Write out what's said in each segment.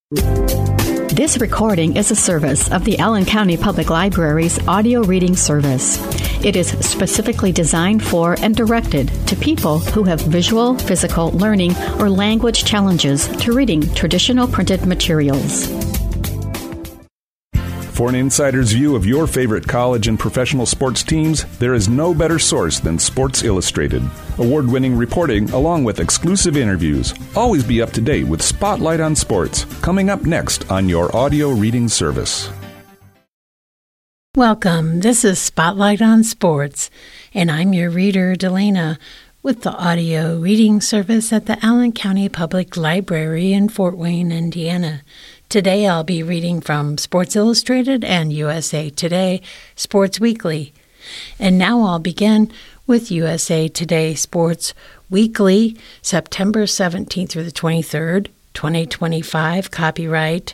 This recording is a service of the Allen County Public Library's audio reading service. It is specifically designed for and directed to people who have visual, physical, learning, or language challenges to reading traditional printed materials. For an insider's view of your favorite college and professional sports teams, there is no better source than Sports Illustrated. Award-winning reporting along with exclusive interviews. Always be up to date with Spotlight on Sports, coming up next on your audio reading service. Welcome. This is Spotlight on Sports, and I'm your reader, Delana, with the audio reading service at the Allen County Public Library in Fort Wayne, Indiana. Today I'll be reading from Sports Illustrated and USA Today Sports Weekly. And now I'll begin with USA Today Sports Weekly, September 17th through the 23rd, 2025, copyright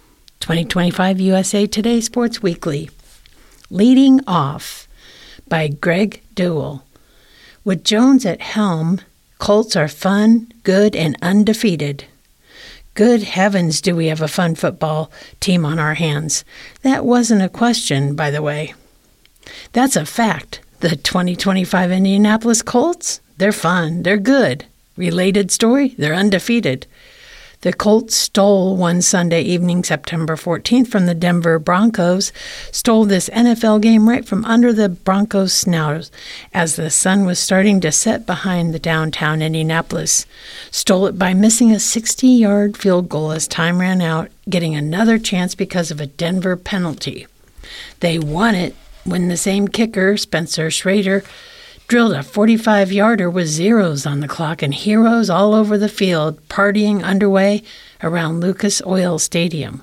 2025 USA Today Sports Weekly. Leading Off by Greg Duell. With Jones at helm, Colts are fun, good, and undefeated. Good heavens, do we have a fun football team on our hands. That wasn't a question, by the way. That's a fact. The 2025 Indianapolis Colts, they're fun, they're good. Related story, they're undefeated. The Colts stole one Sunday evening, September 14th, from the Denver Broncos, stole this NFL game right from under the Broncos' snout as the sun was starting to set behind the downtown Indianapolis. Stole it by missing a 60-yard field goal as time ran out, getting another chance because of a Denver penalty. They won it when the same kicker, Spencer Schrader, drilled a 45-yarder with zeros on the clock and heroes all over the field, partying underway around Lucas Oil Stadium.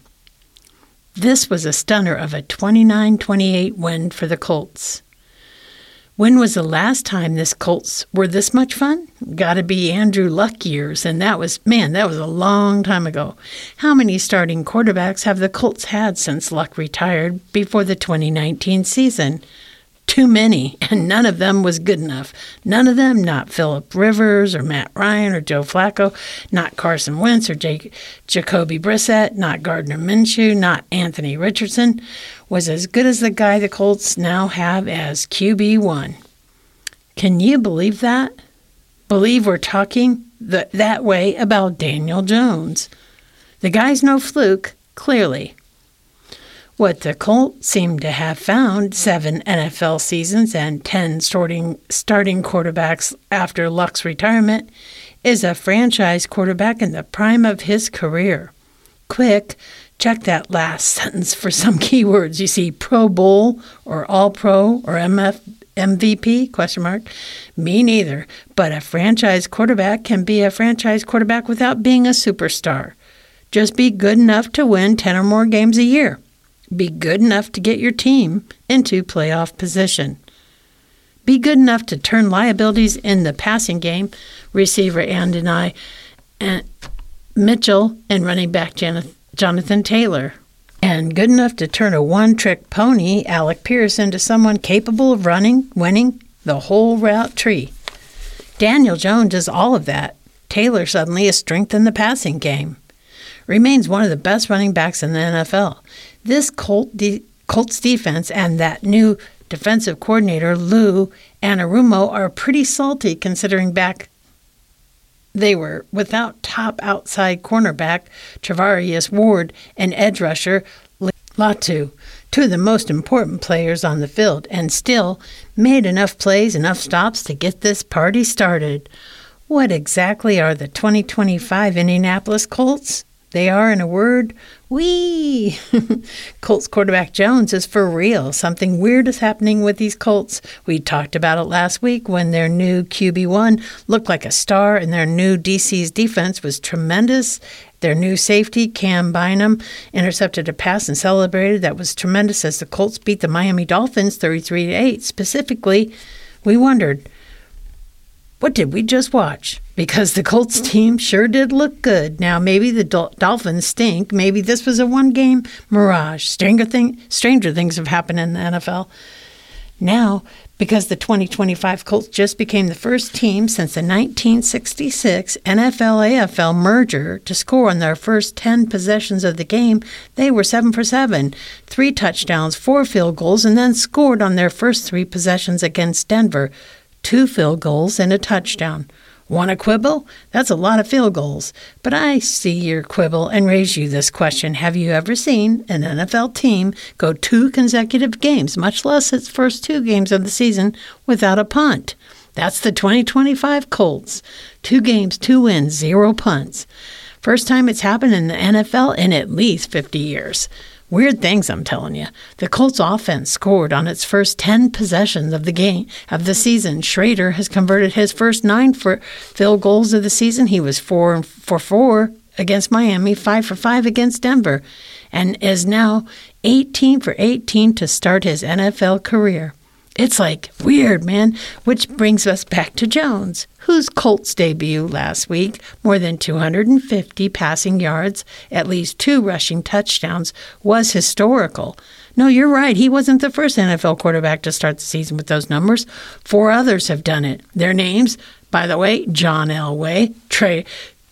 This was a stunner of a 29-28 win for the Colts. When was the last time this Colts were this much fun? Gotta be Andrew Luck years, and that was a long time ago. How many starting quarterbacks have the Colts had since Luck retired before the 2019 season? Too many, and none of them was good enough. None of them, not Phillip Rivers or Matt Ryan or Joe Flacco, not Carson Wentz or Jacoby Brissett, not Gardner Minshew, not Anthony Richardson, was as good as the guy the Colts now have as QB1. Can you believe that? Believe we're talking that way about Daniel Jones. The guy's no fluke, clearly. What the Colts seem to have found, 7 NFL seasons and 10 starting quarterbacks after Luck's retirement, is a franchise quarterback in the prime of his career. Quick, check that last sentence for some keywords. You see Pro Bowl or All-Pro or MVP? Me neither. But a franchise quarterback can be a franchise quarterback without being a superstar. Just be good enough to win 10 or more games a year. Be good enough to get your team into playoff position. Be good enough to turn liabilities in the passing game, receiver and Mitchell and running back Jonathan Taylor. And good enough to turn a one-trick pony, Alec Pierce, into someone capable of winning the whole route tree. Daniel Jones does all of that. Taylor suddenly is strength in the passing game. Remains one of the best running backs in the NFL. This Colts defense and that new defensive coordinator, Lou Anarumo, are pretty salty considering back they were without top outside cornerback Travarius Ward and edge rusher Latu, two of the most important players on the field, and still made enough plays, enough stops to get this party started. What exactly are the 2025 Indianapolis Colts? They are, in a word, wee. Colts quarterback Jones is for real. Something weird is happening with these Colts. We talked about it last week when their new QB1 looked like a star and their new DC's defense was tremendous. Their new safety, Cam Bynum, intercepted a pass and celebrated. That was tremendous as the Colts beat the Miami Dolphins 33-8. Specifically, we wondered, what did we just watch? Because the Colts team sure did look good. Now, maybe the Dolphins stink. Maybe this was a one-game mirage. Stranger things have happened in the NFL. Now, because the 2025 Colts just became the first team since the 1966 NFL-AFL merger to score on their first 10 possessions of the game. They were 7 for 7, 3 touchdowns, 4 field goals, and then scored on their first 3 possessions against Denver, 2 field goals and a touchdown. Want a quibble? That's a lot of field goals. But I see your quibble and raise you this question. Have you ever seen an NFL team go 2 consecutive games, much less its first 2 games of the season, without a punt? That's the 2025 Colts. 2 games, 2 wins, 0 punts. First time it's happened in the NFL in at least 50 years. Weird things, I'm telling you. The Colts offense scored on its first 10 possessions of the season. Schrader has converted his first 9 field goals of the season. He was 4 for 4 against Miami, 5 for 5 against Denver, and is now 18 for 18 to start his NFL career. It's like weird, man, which brings us back to Jones, whose Colts debut last week, more than 250 passing yards, at least 2 rushing touchdowns, was historical. No, you're right. He wasn't the first NFL quarterback to start the season with those numbers. 4 others have done it. Their names, by the way, John Elway, Troy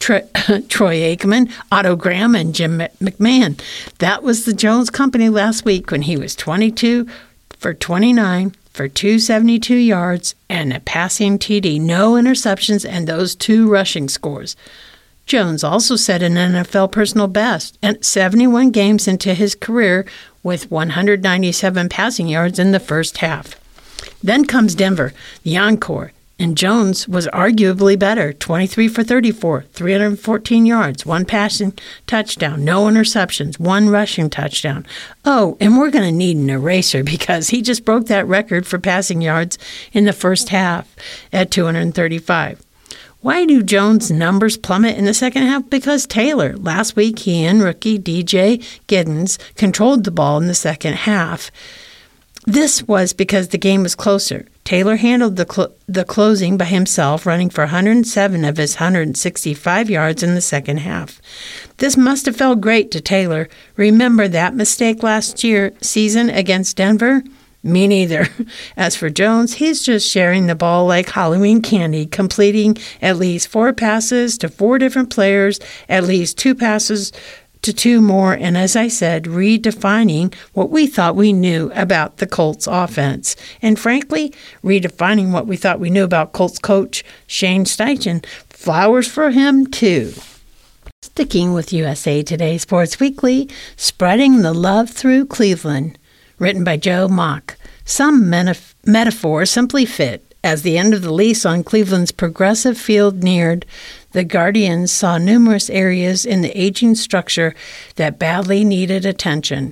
Aikman, Otto Graham, and Jim McMahon. That was the Jones Company last week when he was 22 for 29 for 272 yards and a passing TD, no interceptions, and those 2 rushing scores. Jones also set an NFL personal best at 71 games into his career with 197 passing yards in the first half. Then comes Denver, the encore, and Jones was arguably better, 23 for 34, 314 yards, 1 passing touchdown, no interceptions, 1 rushing touchdown. Oh, and we're going to need an eraser because he just broke that record for passing yards in the first half at 235. Why do Jones' numbers plummet in the second half? Because Taylor. Last week, he and rookie DJ Giddens controlled the ball in the second half. This was because the game was closer. Taylor handled the closing by himself, running for 107 of his 165 yards in the second half. This must have felt great to Taylor. Remember that mistake last season against Denver? Me neither. As for Jones, he's just sharing the ball like Halloween candy, completing at least 4 passes to 4 different players, at least 2 passes to 2 more, and as I said, redefining what we thought we knew about the Colts offense. And frankly, redefining what we thought we knew about Colts coach Shane Steichen. Flowers for him, too. Sticking with USA Today Sports Weekly, Spreading the Love Through Cleveland, written by Joe Mock. Some metaphors simply fit. As the end of the lease on Cleveland's Progressive Field neared, the Guardians saw numerous areas in the aging structure that badly needed attention.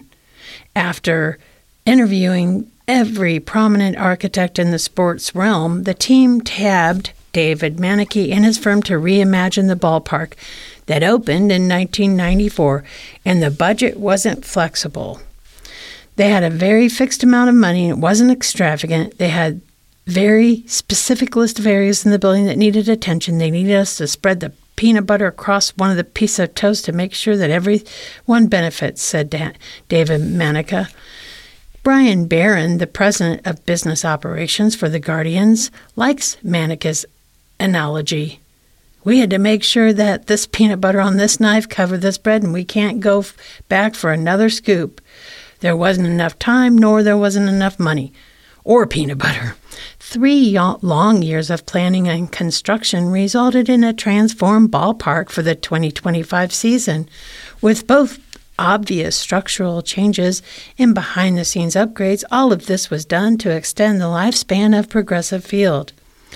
After interviewing every prominent architect in the sports realm, the team tabbed David Manneke and his firm to reimagine the ballpark that opened in 1994, and the budget wasn't flexible. They had a very fixed amount of money. It wasn't extravagant. They had very specific list of areas in the building that needed attention. They needed us to spread the peanut butter across one of the pieces of toast to make sure that everyone benefits, said David Manneke. Brian Barron, the president of business operations for the Guardians, likes Manneke's analogy. We had to make sure that this peanut butter on this knife covered this bread, and we can't go back for another scoop. There wasn't enough time, nor there wasn't enough money. Or peanut butter. 3 long years of planning and construction resulted in a transformed ballpark for the 2025 season, with both obvious structural changes and behind-the-scenes upgrades. All of this was done to extend the lifespan of Progressive Field.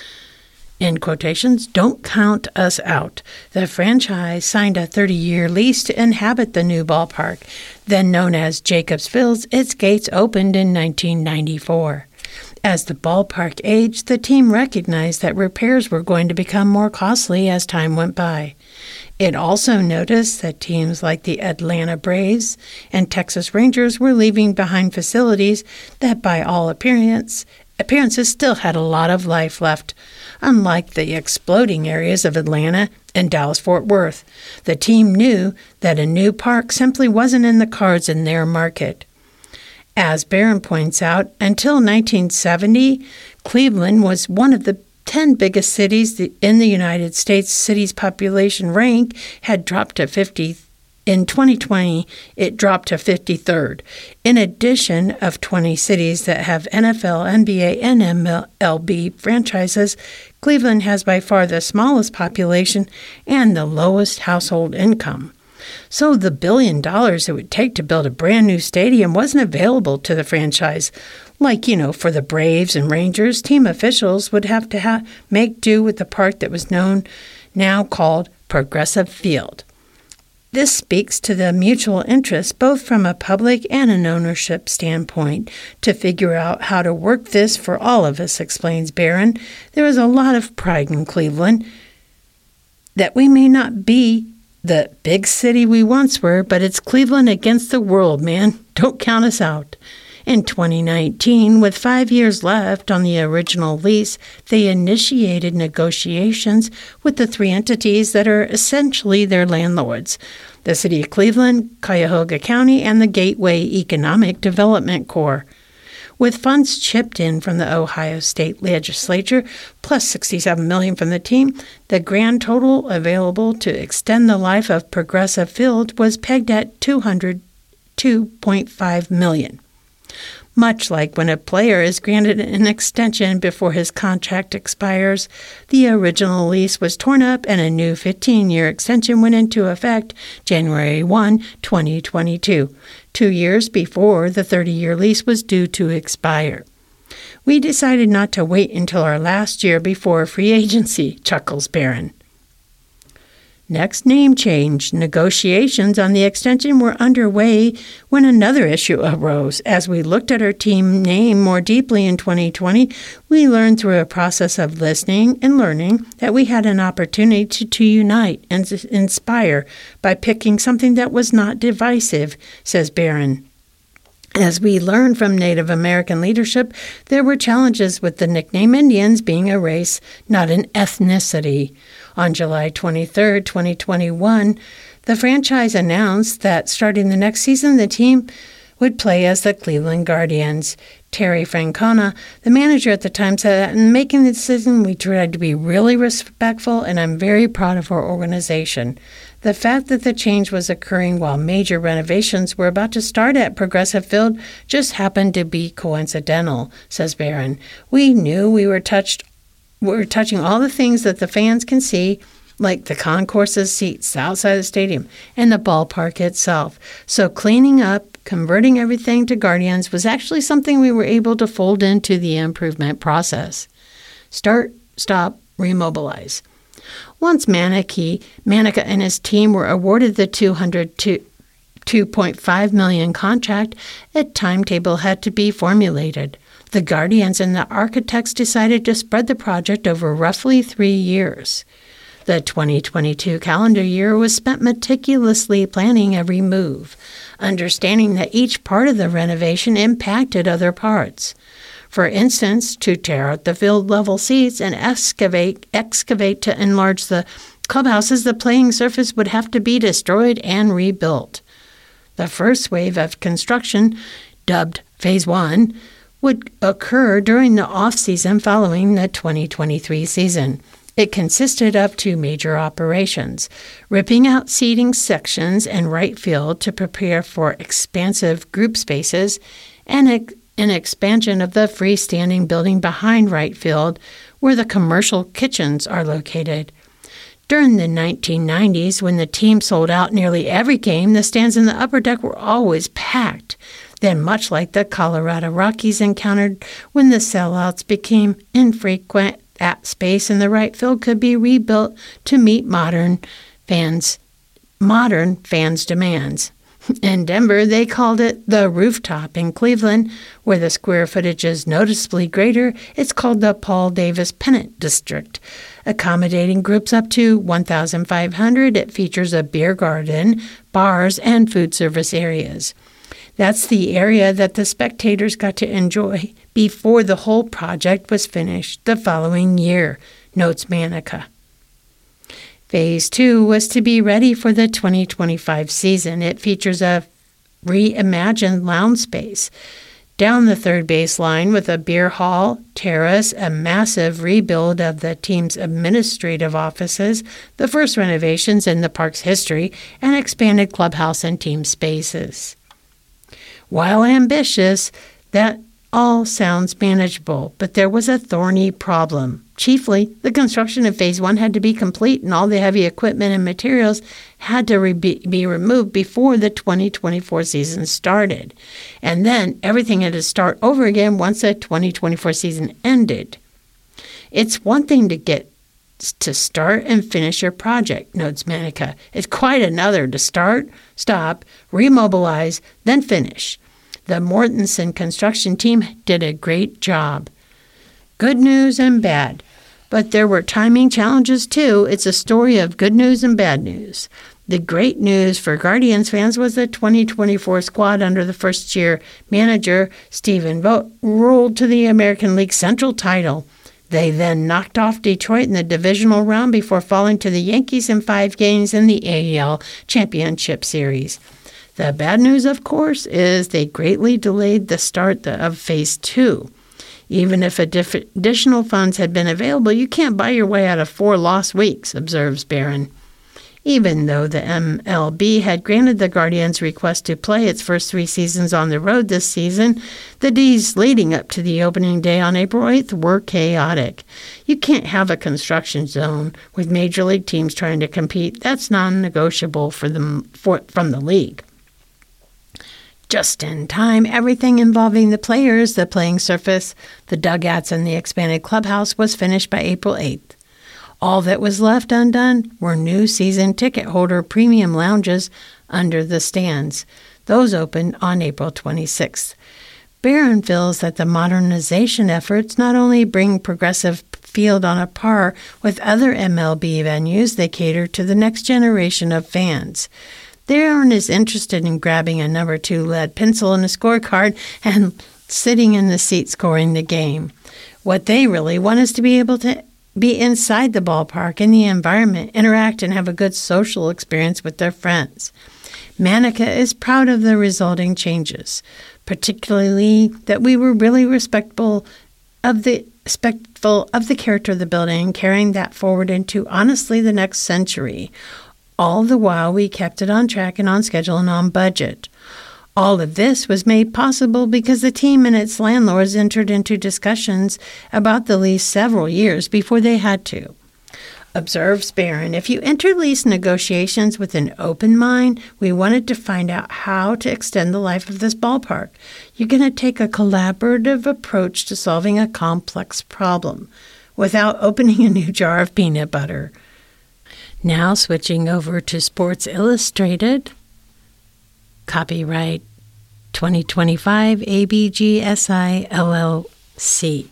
In quotations, don't count us out. The franchise signed a 30-year lease to inhabit the new ballpark, then known as Jacobs Field. Its gates opened in 1994. As the ballpark aged, the team recognized that repairs were going to become more costly as time went by. It also noticed that teams like the Atlanta Braves and Texas Rangers were leaving behind facilities that, by all appearances, still had a lot of life left. Unlike the exploding areas of Atlanta and Dallas-Fort Worth, the team knew that a new park simply wasn't in the cards in their market. As Barron points out, until 1970, Cleveland was one of the 10 biggest cities in the United States. City's population rank had dropped to 50. In 2020, it dropped to 53rd. In addition of 20 cities that have NFL, NBA, and MLB franchises, Cleveland has by far the smallest population and the lowest household income. So the $1 billion it would take to build a brand new stadium wasn't available to the franchise. Like, for the Braves and Rangers, team officials would have to make do with the park that was now called Progressive Field. This speaks to the mutual interest, both from a public and an ownership standpoint, to figure out how to work this for all of us, explains Barron. There is a lot of pride in Cleveland that we may not be the big city we once were, but it's Cleveland against the world, man. Don't count us out. In 2019, with 5 years left on the original lease, they initiated negotiations with the 3 entities that are essentially their landlords: the City of Cleveland, Cuyahoga County, and the Gateway Economic Development Corps. With funds chipped in from the Ohio State Legislature, plus $67 million from the team, the grand total available to extend the life of Progressive Field was pegged at $202.5 million. Much like when a player is granted an extension before his contract expires, the original lease was torn up and a new 15-year extension went into effect January 1, 2022, 2 years before the 30-year lease was due to expire. We decided not to wait until our last year before free agency, chuckles Barron. Next, name change. Negotiations on the extension were underway when another issue arose. As we looked at our team name more deeply in 2020, we learned through a process of listening and learning that we had an opportunity to unite and inspire by picking something that was not divisive, says Barron. As we learned from Native American leadership, there were challenges with the nickname Indians being a race, not an ethnicity. On July 23, 2021, the franchise announced that starting the next season, the team would play as the Cleveland Guardians. Terry Francona, the manager at the time, said that in making the decision, we tried to be really respectful, and I'm very proud of our organization. The fact that the change was occurring while major renovations were about to start at Progressive Field just happened to be coincidental, says Barron. We knew we were touching all the things that the fans can see, like the concourses, seats outside the stadium, and the ballpark itself. So cleaning up, converting everything to Guardians was actually something we were able to fold into the improvement process. Start, stop, remobilize. Once Manica and his team were awarded the $202.5 million contract, a timetable had to be formulated. The Guardians and the architects decided to spread the project over roughly 3 years. The 2022 calendar year was spent meticulously planning every move, understanding that each part of the renovation impacted other parts. For instance, to tear out the field-level seats and excavate to enlarge the clubhouses, the playing surface would have to be destroyed and rebuilt. The first wave of construction, dubbed Phase 1, would occur during the off-season following the 2023 season. It consisted of 2 major operations: ripping out seating sections in right field to prepare for expansive group spaces, and an expansion of the freestanding building behind right field where the commercial kitchens are located. During the 1990s, when the team sold out nearly every game, the stands in the upper deck were always packed. Then, much like the Colorado Rockies encountered when the sellouts became infrequent, that space in the right field could be rebuilt to meet modern fans' demands. In Denver, they called it the rooftop. In Cleveland, where the square footage is noticeably greater, it's called the Paul Davis Pennant District. Accommodating groups up to 1,500, it features a beer garden, bars, and food service areas. That's the area that the spectators got to enjoy before the whole project was finished the following year, notes Manica. Phase 2 was to be ready for the 2025 season. It features a reimagined lounge space. Down the third base line with a beer hall, terrace, a massive rebuild of the team's administrative offices, the first renovations in the park's history, and expanded clubhouse and team spaces. While ambitious, that all sounds manageable, but there was a thorny problem. Chiefly, the construction of Phase 1 had to be complete and all the heavy equipment and materials had to be removed before the 2024 season started. And then everything had to start over again once the 2024 season ended. It's one thing to get to start and finish your project, notes Manica. It's quite another to start, stop, remobilize, then finish. The Mortensen construction team did a great job. Good news and bad. But there were timing challenges too. It's a story of good news and bad news. The great news for Guardians fans was the 2024 squad under the first-year manager, Stephen Vogt, rolled to the American League Central title. They then knocked off Detroit in the divisional round before falling to the Yankees in 5 games in the AL Championship Series. The bad news, of course, is they greatly delayed the start of Phase 2. Even if additional funds had been available, you can't buy your way out of 4 lost weeks, observes Barron. Even though the MLB had granted the Guardians' request to play its first 3 seasons on the road this season, the days leading up to the opening day on April 8th were chaotic. You can't have a construction zone with major league teams trying to compete. That's non-negotiable from the league. Just in time, everything involving the players, the playing surface, the dugouts, and the expanded clubhouse was finished by April 8th. All that was left undone were new season ticket holder premium lounges under the stands. Those opened on April 26th. Barron feels that the modernization efforts not only bring Progressive Field on a par with other MLB venues, they cater to the next generation of fans. They aren't as interested in grabbing a number 2 lead pencil and a scorecard and sitting in the seat scoring the game. What they really want is to be able to be inside the ballpark, in the environment, interact, and have a good social experience with their friends. Manica is proud of the resulting changes, particularly that we were really respectful of the character of the building and carrying that forward into, honestly, the next century. All the while, we kept it on track and on schedule and on budget. All of this was made possible because the team and its landlords entered into discussions about the lease several years before they had to. Observes Barron, if you enter lease negotiations with an open mind, we wanted to find out how to extend the life of this ballpark. You're going to take a collaborative approach to solving a complex problem without opening a new jar of peanut butter. Now switching over to Sports Illustrated. Copyright 2025 ABGSI LLC.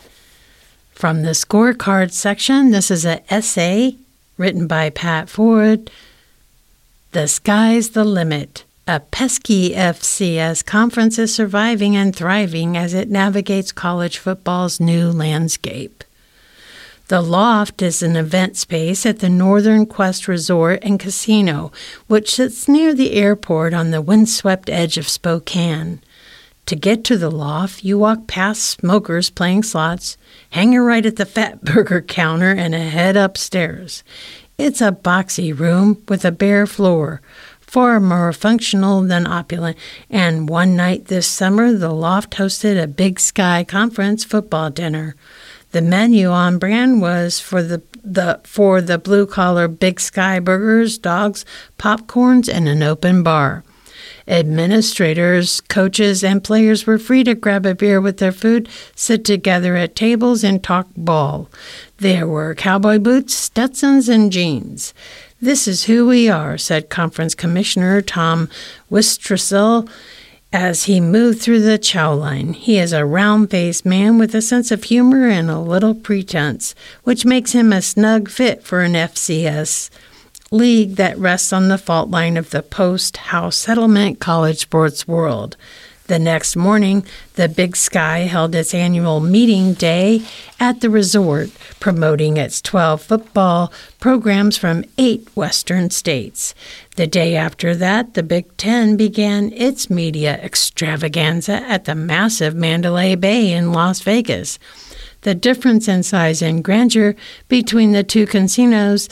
From the scorecard section, this is an essay written by Pat Ford. The Sky's the Limit. A pesky FCS conference is surviving and thriving as it navigates college football's new landscape. The Loft is an event space at the Northern Quest Resort and Casino, which sits near the airport on the windswept edge of Spokane. To get to the Loft, you walk past smokers playing slots, hang your right at the Fat Burger counter, and head upstairs. It's a boxy room with a bare floor, far more functional than opulent, and one night this summer, the Loft hosted a Big Sky Conference football dinner. The menu on brand was for the blue-collar Big Sky burgers, dogs, popcorns, and an open bar. Administrators, coaches, and players were free to grab a beer with their food, sit together at tables, and talk ball. There were cowboy boots, Stetsons, and jeans. This is who we are, said Conference Commissioner Tom Wistrcill as he moved through the chow line. He is a round-faced man with a sense of humor and a little pretense, which makes him a snug fit for an FCS league that rests on the fault line of the post-House settlement college sports world. The next morning, the Big Sky held its annual meeting day at the resort, promoting its 12 football programs from 8 western states. The day after that, the Big Ten began its media extravaganza at the massive Mandalay Bay in Las Vegas. The difference in size and grandeur between the two casinos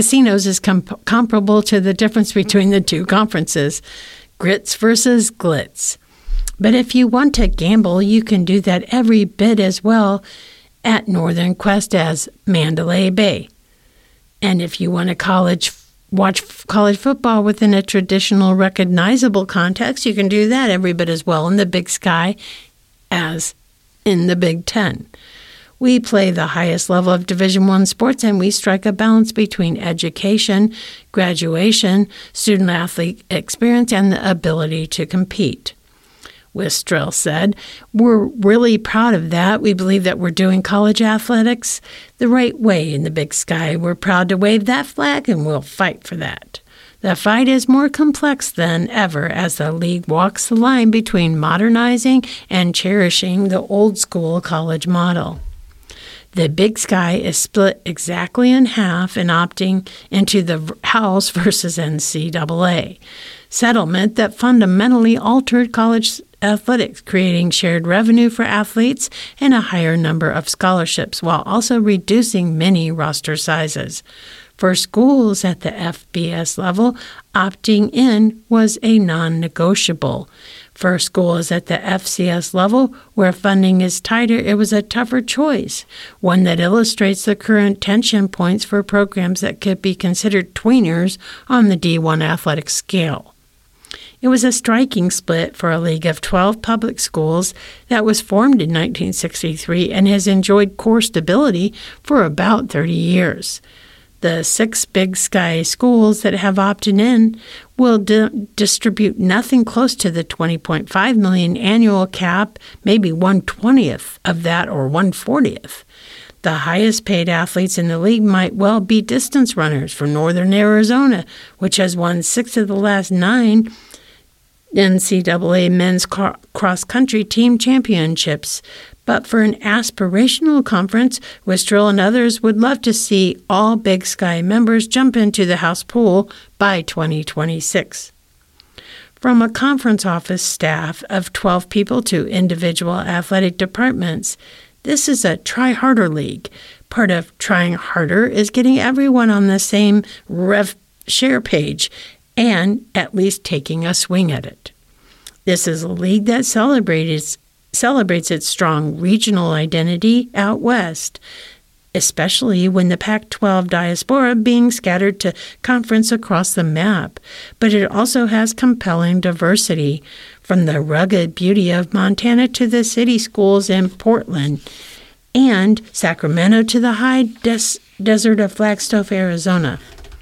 is comparable to the difference between the two conferences, grits versus glitz. But if you want to gamble, you can do that every bit as well at Northern Quest as Mandalay Bay. And if you want to watch college football within a traditional, recognizable context, you can do that every bit as well in the Big Sky as in the Big Ten. We play the highest level of Division I sports, and we strike a balance between education, graduation, student-athlete experience, and the ability to compete. Wistrell said, "We're really proud of that. We believe that we're doing college athletics the right way in the Big Sky. We're proud to wave that flag, and we'll fight for that." The fight is more complex than ever as the league walks the line between modernizing and cherishing the old-school college model. The Big Sky is split exactly in half in opting into the House versus NCAA settlement that fundamentally altered college athletics, creating shared revenue for athletes and a higher number of scholarships, while also reducing many roster sizes. For schools at the FBS level, opting in was a non-negotiable. For schools at the FCS level, where funding is tighter, it was a tougher choice, one that illustrates the current tension points for programs that could be considered tweeners on the D1 athletic scale. It was a striking split for a league of 12 public schools that was formed in 1963 and has enjoyed core stability for about 30 years. The 6 Big Sky schools that have opted in will distribute nothing close to the $20.5 million annual cap, maybe 1/20th of that or 1/40th. The highest paid athletes in the league might well be distance runners from Northern Arizona, which has won 6 of the last 9 NCAA men's cross-country team championships. But for an aspirational conference, Wistrell and others would love to see all Big Sky members jump into the house pool by 2026. From a conference office staff of 12 people to individual athletic departments, this is a try harder league. Part of trying harder is getting everyone on the same rev share page and at least taking a swing at it. This is a league that celebrates its strong regional identity out west, especially when the Pac-12 diaspora being scattered to conference across the map. But it also has compelling diversity, from the rugged beauty of Montana to the city schools in Portland, and Sacramento to the high desert of Flagstaff, Arizona.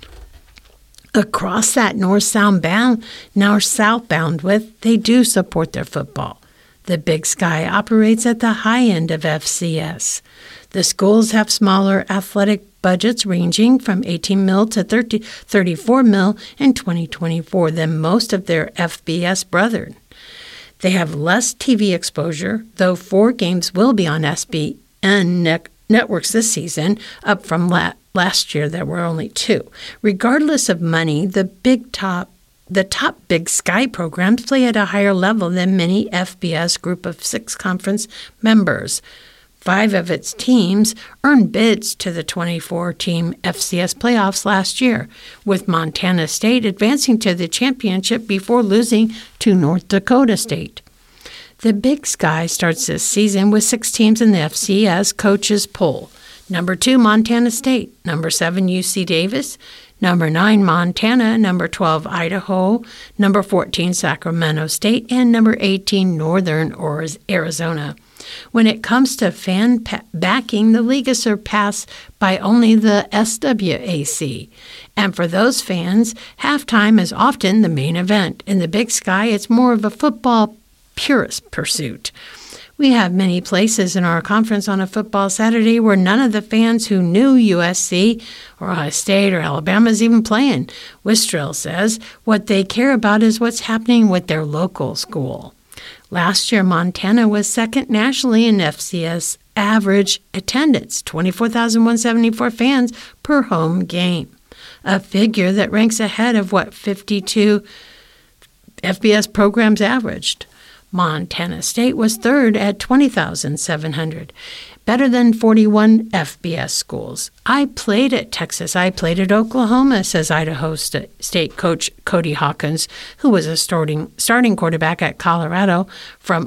Across that north-southbound width, they do support their football. The Big Sky operates at the high end of FCS. The schools have smaller athletic budgets ranging from $18 million to $34 million in 2024 than most of their FBS brethren. They have less TV exposure, though 4 games will be on SBN networks this season, up from last year there were only 2. Regardless of money, the top Big Sky programs play at a higher level than many FBS Group of 6 conference members. 5 of its teams earned bids to the 24-team FCS playoffs last year, with Montana State advancing to the championship before losing to North Dakota State. The Big Sky starts this season with 6 teams in the FCS coaches poll. Number 2, Montana State. Number 7, UC Davis. Number 9, Montana. Number 12, Idaho. Number 14, Sacramento State. And number 18, Northern Arizona. When it comes to fan backing, the league is surpassed by only the SWAC. And for those fans, halftime is often the main event. In the Big Sky, it's more of a football purist pursuit. We have many places in our conference on a football Saturday where none of the fans who knew USC or Ohio State or Alabama is even playing. Wistrell says what they care about is what's happening with their local school. Last year, Montana was second nationally in FCS average attendance, 24,174 fans per home game, a figure that ranks ahead of what 52 FBS programs averaged. Montana State was third at 20,700, better than 41 FBS schools. I played at Texas. I played at Oklahoma, says Idaho State coach Cody Hawkins, who was a starting quarterback at Colorado from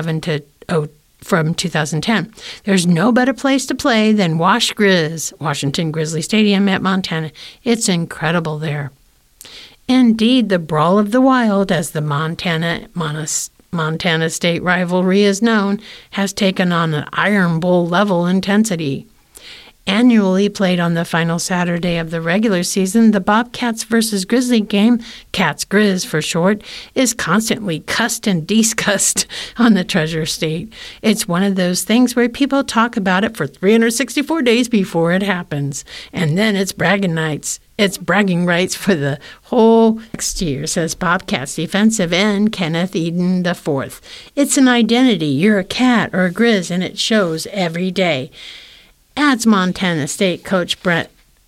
2010. There's no better place to play than Washington Grizzly Stadium at Montana. It's incredible there. Indeed, the Brawl of the Wild, as the Montana State rivalry is known, has taken on an Iron Bowl level intensity. Annually played on the final Saturday of the regular season, the Bobcats versus Grizzly game, Cats Grizz for short, is constantly cussed and discussed on the Treasure State. It's one of those things where people talk about it for 364 days before it happens, and then it's bragging rights. It's bragging rights for the whole next year, says Bobcats defensive end Kenneth Eden IV. It's an identity. You're a cat or a Grizz, and it shows every day. Adds Montana State coach Brent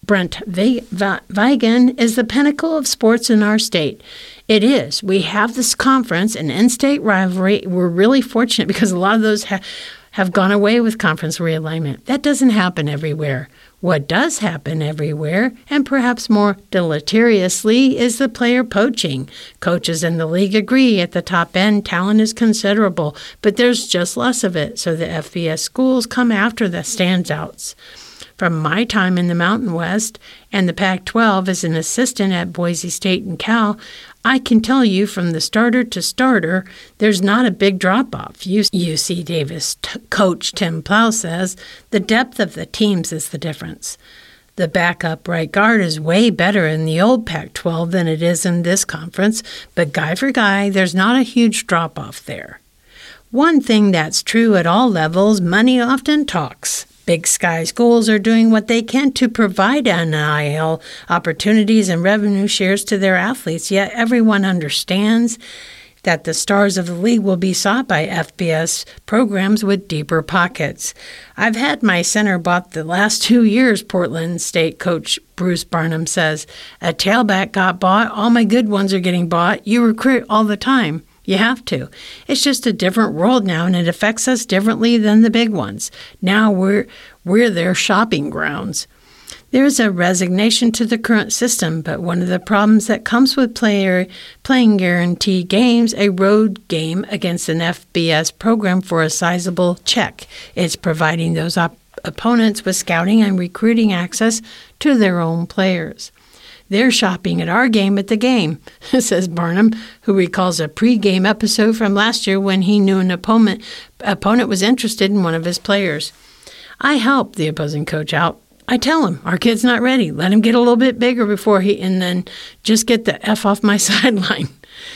Vigen is the pinnacle of sports in our state. It is. We have this conference, an in-state rivalry. We're really fortunate because a lot of those have gone away with conference realignment. That doesn't happen everywhere. What does happen everywhere, and perhaps more deleteriously, is the player poaching. Coaches in the league agree at the top end talent is considerable, but there's just less of it, so the FBS schools come after the standouts. From my time in the Mountain West and the Pac-12 as an assistant at Boise State and Cal, I can tell you from the starter to starter, there's not a big drop-off. UC Davis coach Tim Plow says the depth of the teams is the difference. The backup right guard is way better in the old Pac-12 than it is in this conference, but guy for guy, there's not a huge drop-off there. One thing that's true at all levels, money often talks. Big Sky schools are doing what they can to provide NIL opportunities and revenue shares to their athletes, yet everyone understands that the stars of the league will be sought by FBS programs with deeper pockets. I've had my center bought the last 2 years, Portland State coach Bruce Barnum says. A tailback got bought. All my good ones are getting bought. You recruit all the time. You have to. It's just a different world now, and it affects us differently than the big ones. Now we're their shopping grounds. There's a resignation to the current system, but one of the problems that comes with playing guarantee games, a road game against an FBS program for a sizable check. It's providing those opponents with scouting and recruiting access to their own players. They're shopping at our game at the game, says Barnum, who recalls a pre-game episode from last year when he knew an opponent was interested in one of his players. I help the opposing coach out. I tell him, our kid's not ready. Let him get a little bit bigger and then just get the F off my sideline.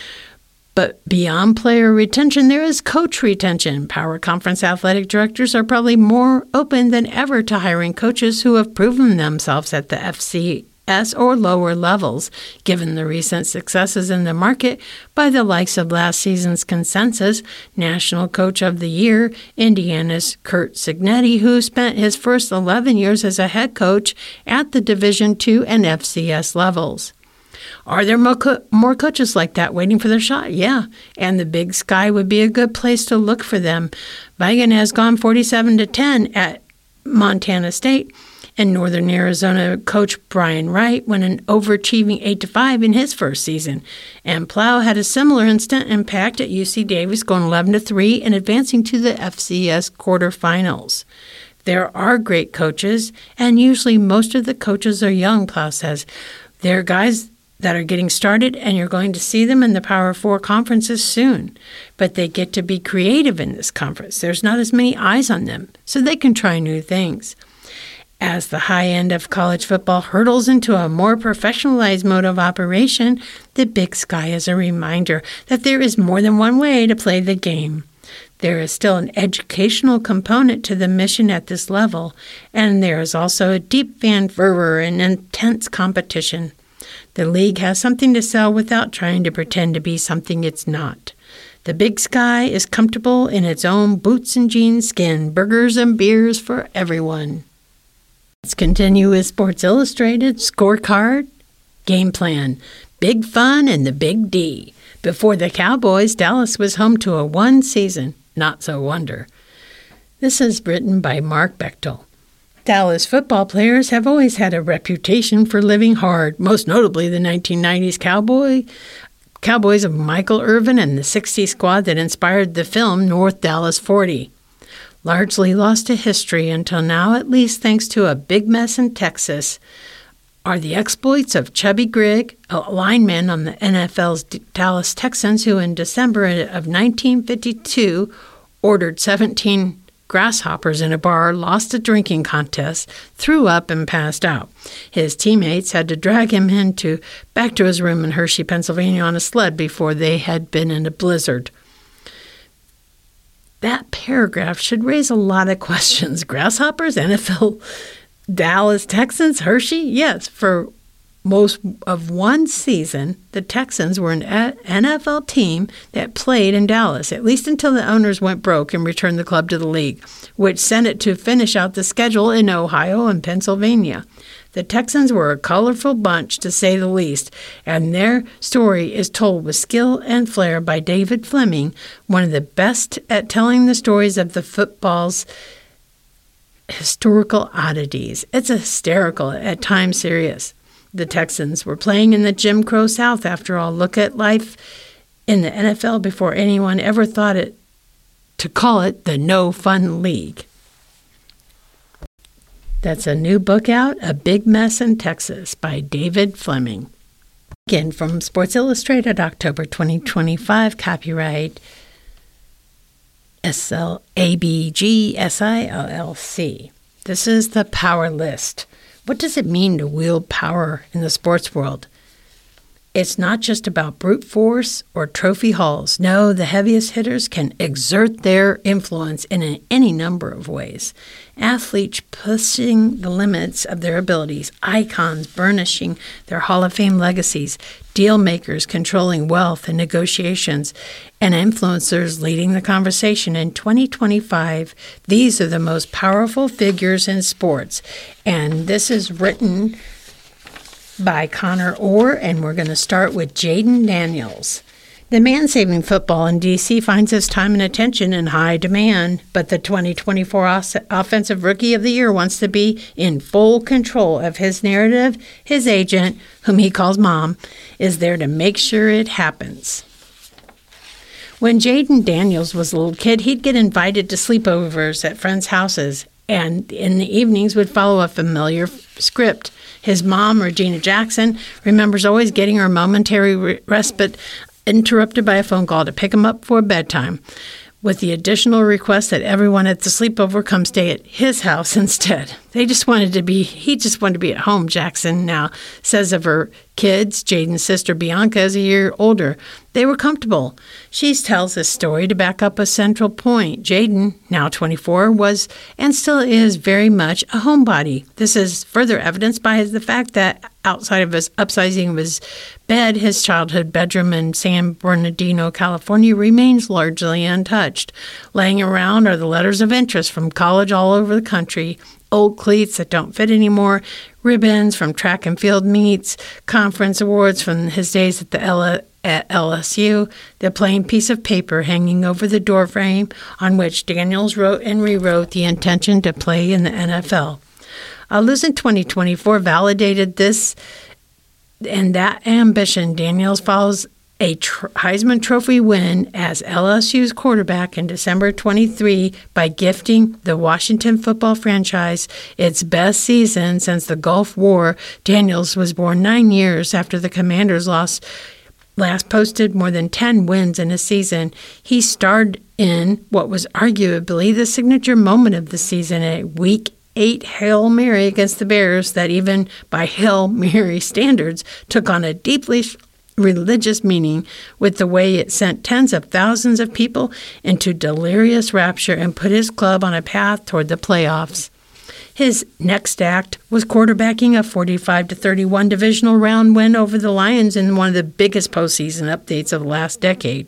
But beyond player retention, there is coach retention. Power Conference athletic directors are probably more open than ever to hiring coaches who have proven themselves at the FCS or lower levels, given the recent successes in the market by the likes of last season's consensus National Coach of the Year, Indiana's Curt Cignetti, who spent his first 11 years as a head coach at the Division II and FCS levels. Are there more coaches like that waiting for their shot? Yeah, and the Big Sky would be a good place to look for them. Vigen has gone 47-10 at Montana State, and Northern Arizona coach Brian Wright went an overachieving 8-5 in his first season. And Plow had a similar instant impact at UC Davis, going 11-3 and advancing to the FCS quarterfinals. There are great coaches, and usually most of the coaches are young, Plow says. They're guys that are getting started, and you're going to see them in the Power 4 conferences soon. But they get to be creative in this conference. There's not as many eyes on them, so they can try new things. As the high end of college football hurtles into a more professionalized mode of operation, the Big Sky is a reminder that there is more than one way to play the game. There is still an educational component to the mission at this level, and there is also a deep fan fervor and intense competition. The league has something to sell without trying to pretend to be something it's not. The Big Sky is comfortable in its own boots and jeans skin, burgers and beers for everyone. Let's continue with Sports Illustrated scorecard, game plan, big fun, and the Big D. Before the Cowboys, Dallas was home to a one-season not-so-wonder. This is written by Mark Bechtel. Dallas football players have always had a reputation for living hard, most notably the 1990s Cowboys of Michael Irvin and the 60s squad that inspired the film North Dallas 40. Largely lost to history until now, at least thanks to a big mess in Texas, are the exploits of Chubby Grigg, a lineman on the NFL's Dallas Texans, who in December of 1952 ordered 17 grasshoppers in a bar, lost a drinking contest, threw up, and passed out. His teammates had to drag him back to his room in Hershey, Pennsylvania on a sled before they had been in a blizzard. That paragraph should raise a lot of questions. Grasshoppers, NFL, Dallas Texans, Hershey? Yes, for most of one season, the Texans were an NFL team that played in Dallas, at least until the owners went broke and returned the club to the league, which sent it to finish out the schedule in Ohio and Pennsylvania. The Texans were a colorful bunch, to say the least, and their story is told with skill and flair by David Fleming, one of the best at telling the stories of the football's historical oddities. It's hysterical, at times serious. The Texans were playing in the Jim Crow South, after all. Look at life in the NFL before anyone ever thought to call it the No Fun League. That's a new book out, A Big Mess in Texas, by David Fleming. Again, from Sports Illustrated, October 2025, copyright ABG SILLC. This is the Power List. What does it mean to wield power in the sports world? It's not just about brute force or trophy hauls. No, the heaviest hitters can exert their influence in any number of ways. Athletes pushing the limits of their abilities, icons burnishing their Hall of Fame legacies, deal makers controlling wealth and negotiations, and influencers leading the conversation. In 2025, these are the most powerful figures in sports. And this is written by Connor Orr, and we're going to start with Jayden Daniels. The man saving football in D.C. finds his time and attention in high demand, but the 2024 Offensive Rookie of the Year wants to be in full control of his narrative. His agent, whom he calls Mom, is there to make sure it happens. When Jayden Daniels was a little kid, he'd get invited to sleepovers at friends' houses, and in the evenings would follow a familiar script. His mom, Regina Jackson, remembers always getting her momentary respite interrupted by a phone call to pick him up for bedtime, with the additional request that everyone at the sleepover come stay at his house instead. He just wanted to be at home, Jackson now says of her kids. Jayden's sister Bianca is a year older. They were comfortable. She tells this story to back up a central point. Jayden, now 24, was and still is very much a homebody. This is further evidenced by the fact that outside of his upsizing of his bed, his childhood bedroom in San Bernardino, California, remains largely untouched. Laying around are the letters of interest from college all over the country, old cleats that don't fit anymore, ribbons from track and field meets, conference awards from his days at LSU, the plain piece of paper hanging over the doorframe on which Daniels wrote and rewrote the intention to play in the NFL. Losing 2024 validated this and that ambition. Daniels follows a Heisman Trophy win as LSU's quarterback in December 23 by gifting the Washington football franchise its best season since the Gulf War. Daniels was born 9 years after the Commanders last posted more than 10 wins in a season. He starred in what was arguably the signature moment of the season, a Week 8 Hail Mary against the Bears that even by Hail Mary standards took on a deeply religious meaning, with the way it sent tens of thousands of people into delirious rapture and put his club on a path toward the playoffs. His next act was quarterbacking a 45-31 divisional round win over the Lions in one of the biggest postseason updates of the last decade.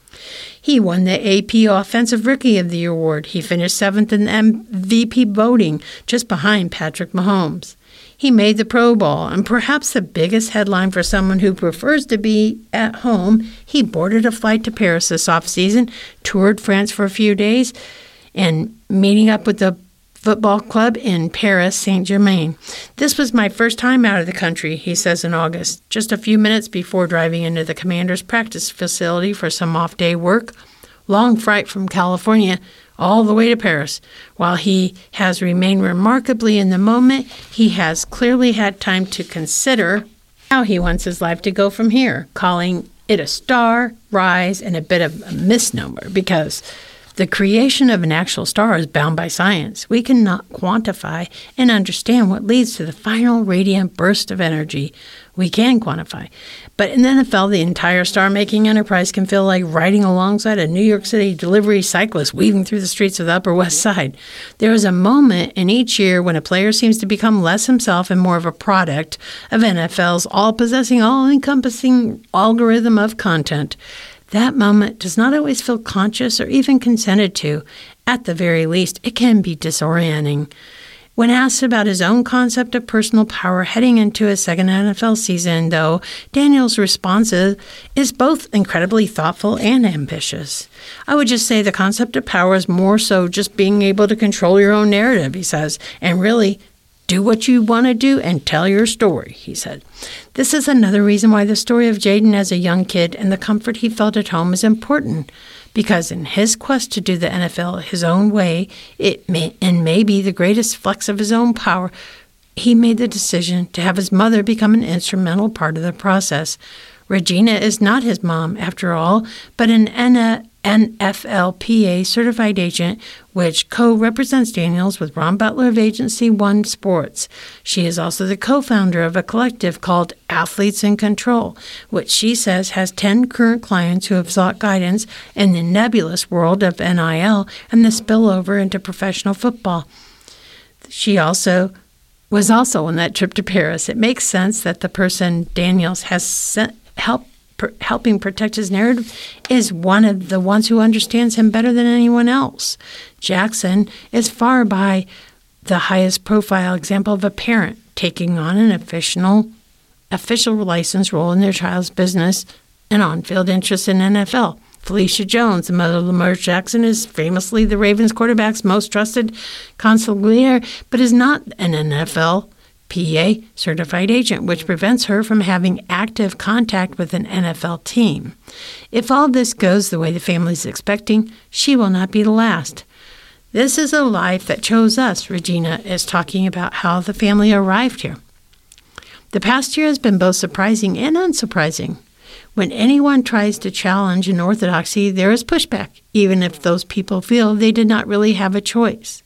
He won the AP Offensive Rookie of the Year award. He finished 7th in the MVP voting, just behind Patrick Mahomes. He made the Pro Bowl, and perhaps the biggest headline for someone who prefers to be at home, he boarded a flight to Paris this offseason, toured France for a few days, and meeting up with the football club in Paris, Saint-Germain. This was my first time out of the country, he says in August, just a few minutes before driving into the Commander's practice facility for some off-day work. Long flight from California all the way to Paris. While he has remained remarkably in the moment, he has clearly had time to consider how he wants his life to go from here, calling it a star, rise, and a bit of a misnomer, because the creation of an actual star is bound by science. We cannot quantify and understand what leads to the final radiant burst of energy. We can quantify. But in the NFL, the entire star-making enterprise can feel like riding alongside a New York City delivery cyclist weaving through the streets of the Upper West Side. There is a moment in each year when a player seems to become less himself and more of a product of NFL's all-possessing, all-encompassing algorithm of content. That moment does not always feel conscious or even consented to. At the very least, it can be disorienting. When asked about his own concept of personal power heading into his second NFL season, though, Daniels' response is both incredibly thoughtful and ambitious. I would just say the concept of power is more so just being able to control your own narrative, he says, and really do what you want to do and tell your story, he said. This is another reason why the story of Jayden as a young kid and the comfort he felt at home is important. Because in his quest to do the NFL his own way, it may be the greatest flex of his own power, he made the decision to have his mother become an instrumental part of the process. Regina is not his mom, after all, but an NFLPA certified agent, which co-represents Daniels with Ron Butler of Agency One Sports. She is also the co-founder of a collective called Athletes in Control, which she says has 10 current clients who have sought guidance in the nebulous world of NIL and the spillover into professional football. She was also on that trip to Paris. It makes sense that the person Daniels has helping protect his narrative is one of the ones who understands him better than anyone else. Jackson is far by the highest profile example of a parent taking on an official license role in their child's business and on-field interest in NFL. Felicia Jones, the mother of Lamar Jackson, is famously the Ravens quarterback's most trusted consigliere, but is not an NFL PA certified agent, which prevents her from having active contact with an NFL team. If all this goes the way the family is expecting, she will not be the last. This is a life that chose us, Regina is talking about how the family arrived here. The past year has been both surprising and unsurprising. When anyone tries to challenge an orthodoxy, there is pushback, even if those people feel they did not really have a choice.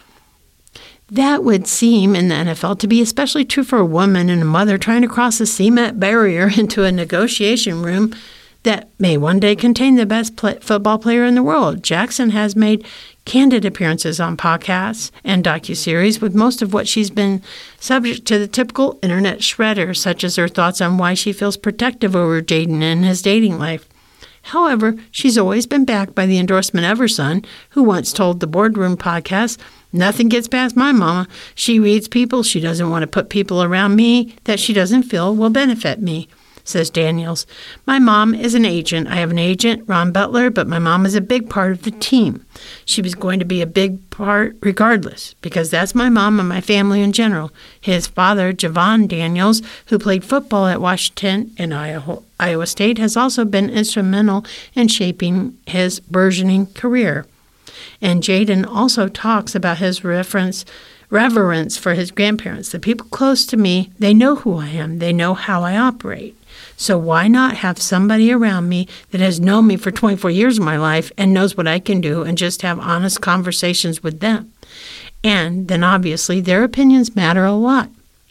That would seem in the NFL to be especially true for a woman and a mother trying to cross a cement barrier into a negotiation room that may one day contain the best football player in the world. Jackson has made candid appearances on podcasts and docuseries, with most of what she's been subject to the typical internet shredder, such as her thoughts on why she feels protective over Jayden in his dating life. However, she's always been backed by the endorsement of her son, who once told the Boardroom podcast, "Nothing gets past my mama. She reads people. She doesn't want to put people around me that she doesn't feel will benefit me," says Daniels. "My mom is an agent. I have an agent, Ron Butler, but my mom is a big part of the team. She was going to be a big part regardless, because that's my mom and my family in general." His father, Javon Daniels, who played football at Washington and Iowa State, has also been instrumental in shaping his burgeoning career. And Jayden also talks about his reverence for his grandparents. "The people close to me, they know who I am. They know how I operate. So why not have somebody around me that has known me for 24 years of my life and knows what I can do, and just have honest conversations with them? And then obviously their opinions matter a lot."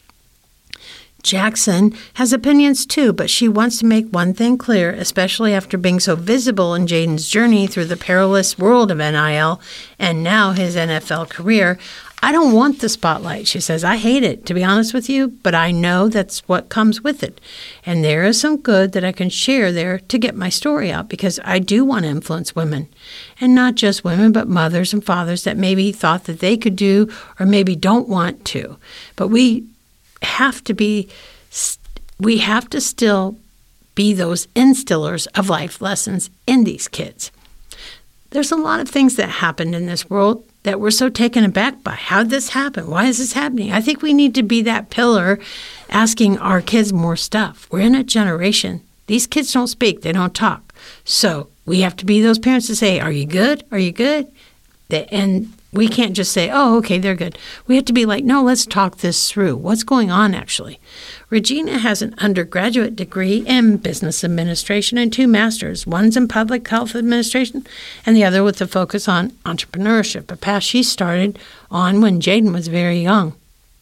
Jackson has opinions too, but she wants to make one thing clear, especially after being so visible in Jayden's journey through the perilous world of NIL and now his NFL career. I don't want the spotlight, she says. I hate it, to be honest with you, but I know that's what comes with it. And there is some good that I can share there to get my story out, because I do want to influence women. And not just women, but mothers and fathers that maybe thought that they could do or maybe don't want to. But we have to still be those instillers of life lessons in these kids. There's a lot of things that happened in this world that we're so taken aback by. How did this happen? Why is this happening? I think we need to be that pillar asking our kids more stuff. We're in a generation. These kids don't speak. They don't talk. So we have to be those parents to say, are you good? Are you good? And we can't just say, oh, okay, they're good. We have to be like, no, let's talk this through. What's going on, actually? Regina has an undergraduate degree in business administration and 2 masters. One's in public health administration and the other with a focus on entrepreneurship, a path she started on when Jaden was very young.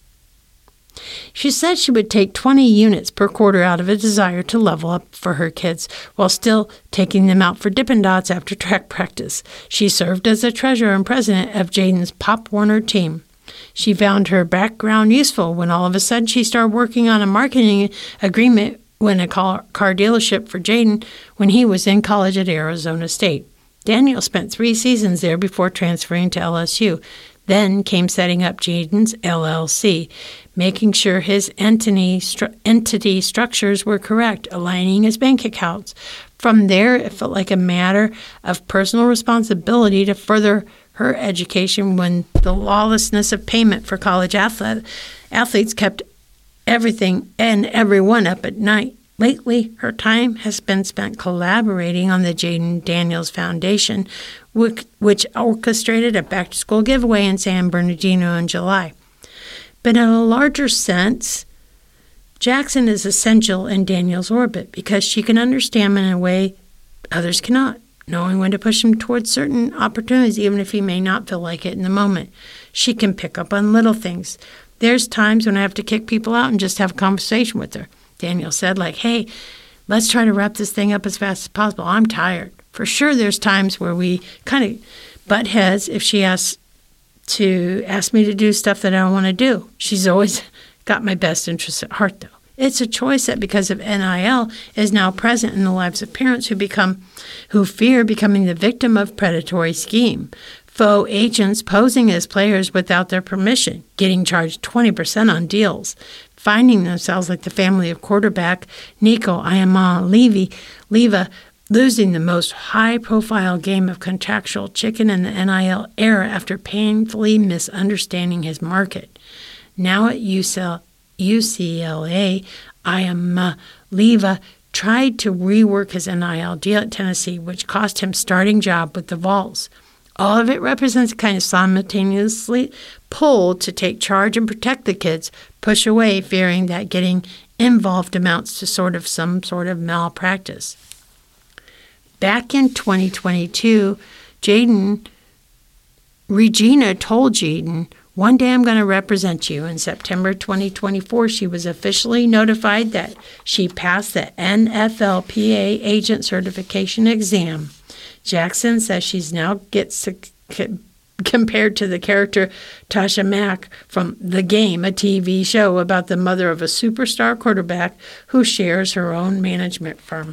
She said she would take 20 units per quarter out of a desire to level up for her kids while still taking them out for Dippin' Dots after track practice. She served as the treasurer and president of Jaden's Pop Warner team. She found her background useful when all of a sudden she started working on a marketing agreement when a car dealership for Jaden when he was in college at Arizona State. Daniel spent 3 seasons there before transferring to LSU. Then came setting up Jaden's LLC, making sure his entity structures were correct, aligning his bank accounts. From there, it felt like a matter of personal responsibility to further her education when the lawlessness of payment for college athletes kept everything and everyone up at night. Lately, her time has been spent collaborating on the Jaden Daniels Foundation, which orchestrated a back-to-school giveaway in San Bernardino in July. But in a larger sense, Jackson is essential in Daniel's orbit because she can understand him in a way others cannot, knowing when to push him towards certain opportunities, even if he may not feel like it in the moment. She can pick up on little things. There's times when I have to kick people out and just have a conversation with her. Daniel said, like, hey, let's try to wrap this thing up as fast as possible. I'm tired. For sure, there's times where we kind of butt heads if she asks me to do stuff that I don't want to do. She's always got my best interests at heart, though. It's a choice that, because of NIL, is now present in the lives of parents who fear becoming the victim of predatory scheme. Faux agents posing as players without their permission, getting charged 20% on deals, finding themselves like the family of quarterback Nico Iamaleava, losing the most high-profile game of contractual chicken in the NIL era after painfully misunderstanding his market. Now at UCLA, Iamaleava tried to rework his NIL deal at Tennessee, which cost him starting job with the Vols. All of it represents a kind of simultaneously pull to take charge and protect the kids, push away fearing that getting involved amounts to some sort of malpractice. Back in 2022, Regina told Jaden, one day I'm going to represent you. In September 2024, she was officially notified that she passed the NFLPA agent certification exam. Jackson says she's now gets compared to the character Tasha Mack from The Game, a TV show about the mother of a superstar quarterback who starts her own management firm.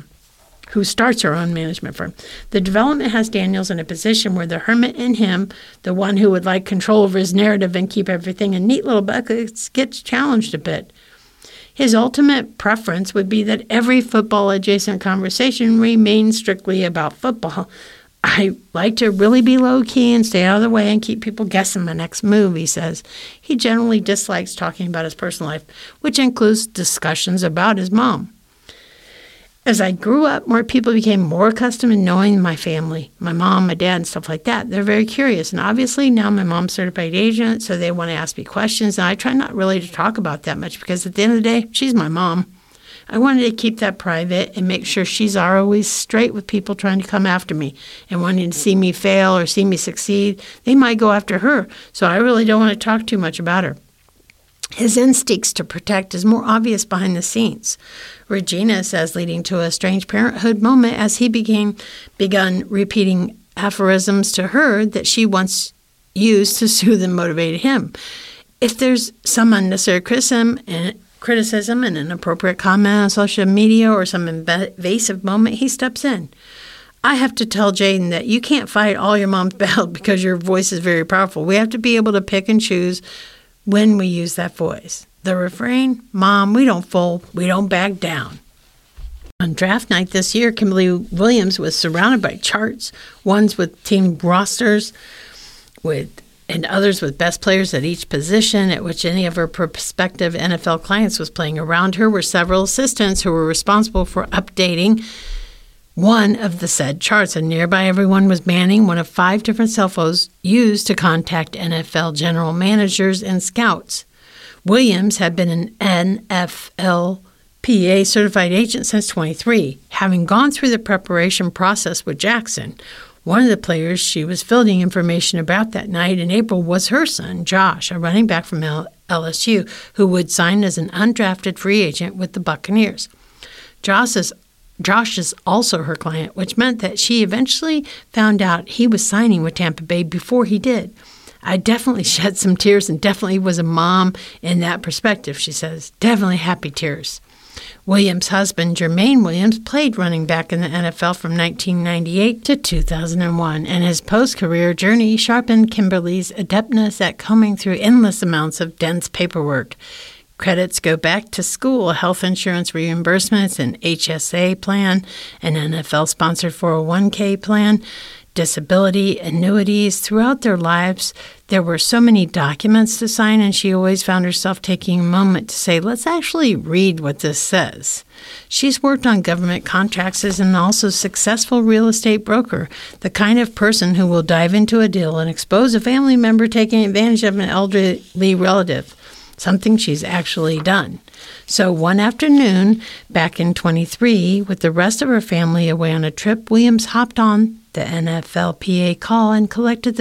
The development has Daniels in a position where the hermit in him, the one who would like control over his narrative and keep everything in neat little buckets, gets challenged a bit. His ultimate preference would be that every football-adjacent conversation remains strictly about football. I like to really be low-key and stay out of the way and keep people guessing my next move, he says. He generally dislikes talking about his personal life, which includes discussions about his mom. As I grew up, more people became more accustomed to knowing my family, my mom, my dad, and stuff like that. They're very curious. And obviously now my mom's a certified agent, so they want to ask me questions. And I try not really to talk about that much because at the end of the day, she's my mom. I wanted to keep that private and make sure she's always straight with people trying to come after me and wanting to see me fail or see me succeed. They might go after her, so I really don't want to talk too much about her. His instincts to protect is more obvious behind the scenes. Regina says, leading to a strange parenthood moment as he begun repeating aphorisms to her that she once used to soothe and motivate him. If there's some unnecessary criticism and an inappropriate comment on social media or some invasive moment, he steps in. I have to tell Jaden that you can't fight all your mom's battles because your voice is very powerful. We have to be able to pick and choose when we use that voice. The refrain, Mom, we don't fold, we don't back down. On draft night this year, Kimberly Williams was surrounded by charts, ones with team rosters and others with best players at each position at which any of her prospective NFL clients was playing. Around her were several assistants who were responsible for updating one of the said charts, and nearby everyone was manning one of 5 different cell phones used to contact NFL general managers and scouts. Williams had been an NFLPA certified agent since 23, having gone through the preparation process with Jackson. One of the players she was fielding information about that night in April was her son, Josh, a running back from LSU, who would sign as an undrafted free agent with the Buccaneers. Josh is also her client, which meant that she eventually found out he was signing with Tampa Bay before he did. I definitely shed some tears and definitely was a mom in that perspective, she says. Definitely happy tears. Williams' husband, Jermaine Williams, played running back in the NFL from 1998 to 2001, and his post-career journey sharpened Kimberly's adeptness at combing through endless amounts of dense paperwork. Credits go back to school, health insurance reimbursements, an HSA plan, an NFL-sponsored 401k plan, disability annuities. Throughout their lives, there were so many documents to sign, and she always found herself taking a moment to say, let's actually read what this says. She's worked on government contracts as an also successful real estate broker, the kind of person who will dive into a deal and expose a family member taking advantage of an elderly relative. Something she's actually done. So one afternoon, back in 23, with the rest of her family away on a trip, Williams hopped on the NFLPA call and collected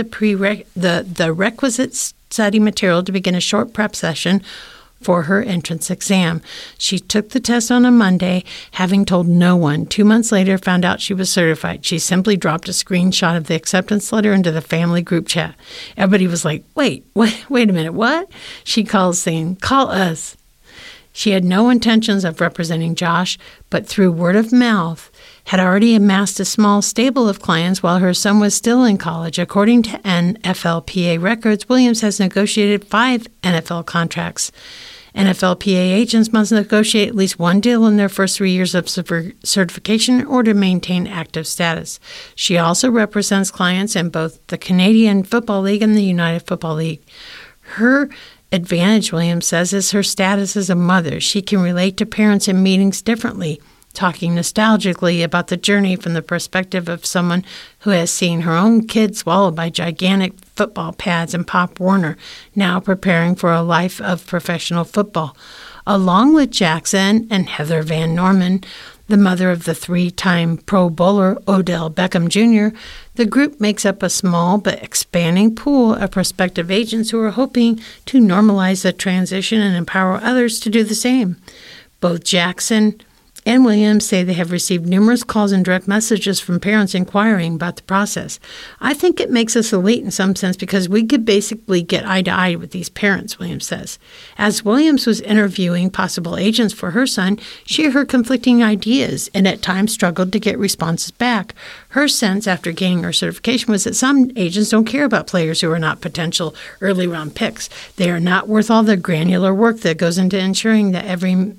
the requisite study material to begin a short prep session for her entrance exam. She took the test on a Monday, having told no one. 2 months later, found out she was certified. She simply dropped a screenshot of the acceptance letter into the family group chat. Everybody was like, wait a minute, what? She calls saying, call us. She had no intentions of representing Josh, but through word of mouth, had already amassed a small stable of clients while her son was still in college. According to NFLPA records, Williams has negotiated 5 NFL contracts. NFLPA agents must negotiate at least one deal in their first 3 years of certification in order to maintain active status. She also represents clients in both the Canadian Football League and the United Football League. Her advantage, Williams says, is her status as a mother. She can relate to parents in meetings differently, talking nostalgically about the journey from the perspective of someone who has seen her own kid swallowed by gigantic football pads and Pop Warner, now preparing for a life of professional football. Along with Jackson and Heather Van Norman, the mother of the 3-time Pro Bowler Odell Beckham Jr., the group makes up a small but expanding pool of prospective agents who are hoping to normalize the transition and empower others to do the same. Both Jackson and Williams say they have received numerous calls and direct messages from parents inquiring about the process. I think it makes us elite in some sense because we could basically get eye to eye with these parents, Williams says. As Williams was interviewing possible agents for her son, she heard conflicting ideas and at times struggled to get responses back. Her sense after gaining her certification was that some agents don't care about players who are not potential early round picks. They are not worth all the granular work that goes into ensuring that every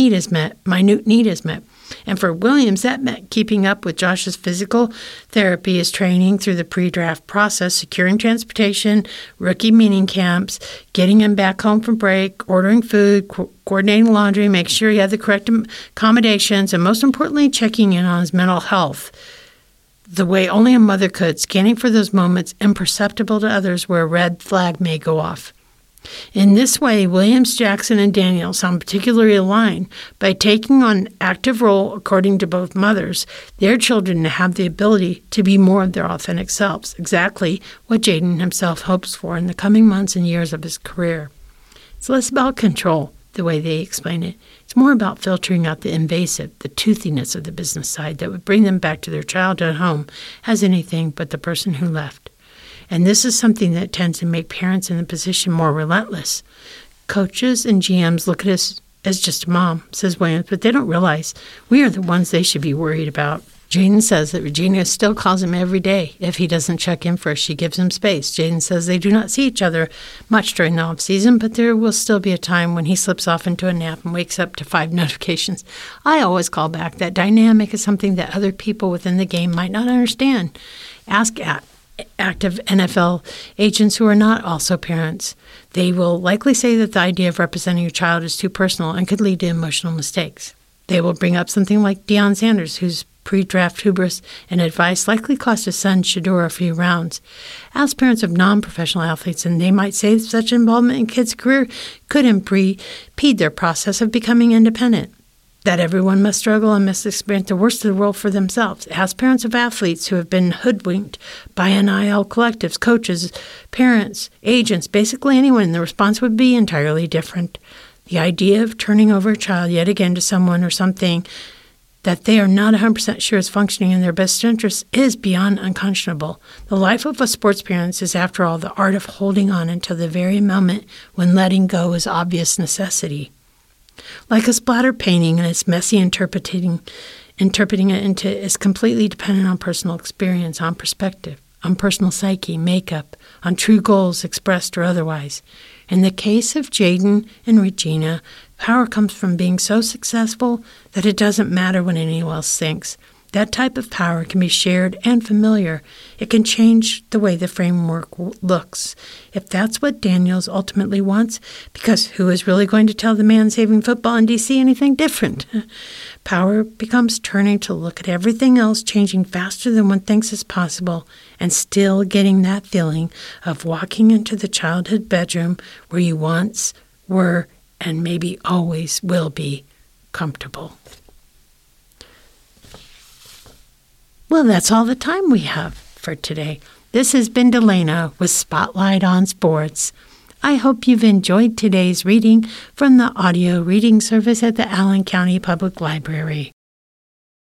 minute need is met. And for Williams, that meant keeping up with Josh's physical therapy, his training through the pre-draft process, securing transportation, rookie meeting camps, getting him back home from break, ordering food, coordinating laundry, make sure he had the correct accommodations, and most importantly, checking in on his mental health the way only a mother could, scanning for those moments imperceptible to others where a red flag may go off. In this way, Williams, Jackson, and Daniel sound particularly aligned. By taking on an active role, according to both mothers, their children have the ability to be more of their authentic selves, exactly what Jaden himself hopes for in the coming months and years of his career. It's less about control, the way they explain it. It's more about filtering out the invasive, the toothiness of the business side that would bring them back to their childhood home as anything but the person who left. And this is something that tends to make parents in the position more relentless. Coaches and GMs look at us as just a mom, says Williams, but they don't realize we are the ones they should be worried about. Jaden says that Regina still calls him every day if he doesn't check in first. She gives him space. Jaden says they do not see each other much during the off-season, but there will still be a time when he slips off into a nap and wakes up to 5 notifications. I always call back. That dynamic is something that other people within the game might not understand. Ask active NFL agents who are not also parents. They will likely say that the idea of representing your child is too personal and could lead to emotional mistakes. They will bring up something like Deion Sanders, whose pre-draft hubris and advice likely cost his son Shedeur a few rounds. Ask parents of non-professional athletes, and they might say such involvement in kids' career could impede their process of becoming independent. That everyone must struggle and must experience the worst of the world for themselves. Ask parents of athletes who have been hoodwinked by NIL collectives, coaches, parents, agents, basically anyone, the response would be entirely different. The idea of turning over a child yet again to someone or something that they are not 100% sure is functioning in their best interest is beyond unconscionable. The life of a sports parent is, after all, the art of holding on until the very moment when letting go is obvious necessity. Like a splatter painting and its messy interpreting it into is completely dependent on personal experience, on perspective, on personal psyche, makeup, on true goals expressed or otherwise. In the case of Jaden and Regina, power comes from being so successful that it doesn't matter what anyone else thinks. That type of power can be shared and familiar. It can change the way the framework looks. If that's what Daniels ultimately wants, because who is really going to tell the man saving football in D.C. anything different? Power becomes turning to look at everything else changing faster than one thinks is possible, and still getting that feeling of walking into the childhood bedroom where you once were and maybe always will be comfortable. Well, that's all the time we have for today. This has been Delana with Spotlight on Sports. I hope you've enjoyed today's reading from the audio reading service at the Allen County Public Library.